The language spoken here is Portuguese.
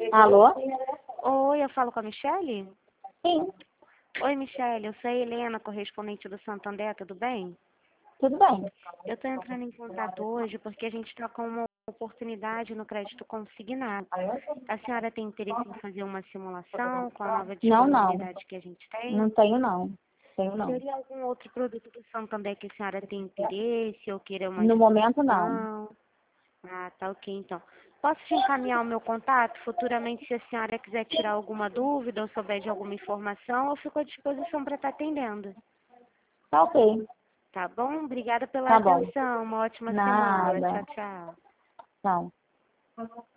Alô? Oi, eu falo com a Michele? Sim, Oi, Michele, eu sou a Helena, correspondente do Santander, tudo bem? tudo bem. Eu estou entrando em contato hoje porque a gente está com uma oportunidade no crédito consignado. A senhora tem interesse em fazer uma simulação com a nova Não. disponibilidade que a gente tem? Não tenho, não. Tenho, não. Teria algum outro produto do Santander que a senhora tem interesse ou queira uma No momento, não. explicação? Ah, tá ok, então. Posso te encaminhar o meu contato? Futuramente, se a senhora quiser tirar alguma dúvida ou souber de alguma informação, eu fico à disposição para estar atendendo. Tá ok. Tá bom? Obrigada pela Tá bom. atenção. Uma ótima semana. Nada. Tchau, tchau. Não.